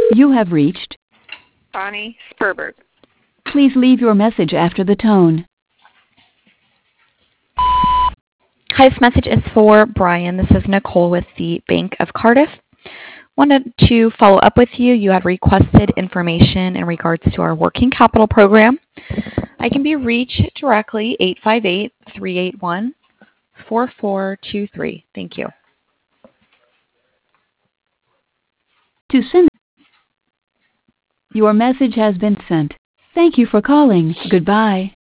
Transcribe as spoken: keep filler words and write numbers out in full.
You have reached. Bonnie Sperberg. Please leave your message after the tone. Hi, this message is for Brian. This is Nicole with the Bank of Cardiff. Wanted to follow up with you. You had requested information in regards to our working capital program. I can be reached directly, eight five eight, three eight one, four four two three. Thank you. To send, your message has been sent. Thank you for calling. Goodbye.